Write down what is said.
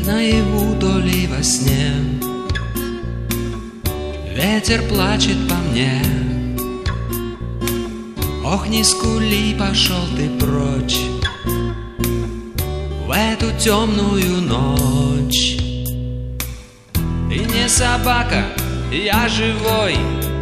наяву, то ли во сне. Ветер плачет по мне. Ох, не скули, пошел ты прочь в эту темную ночь. И не собака, я живой,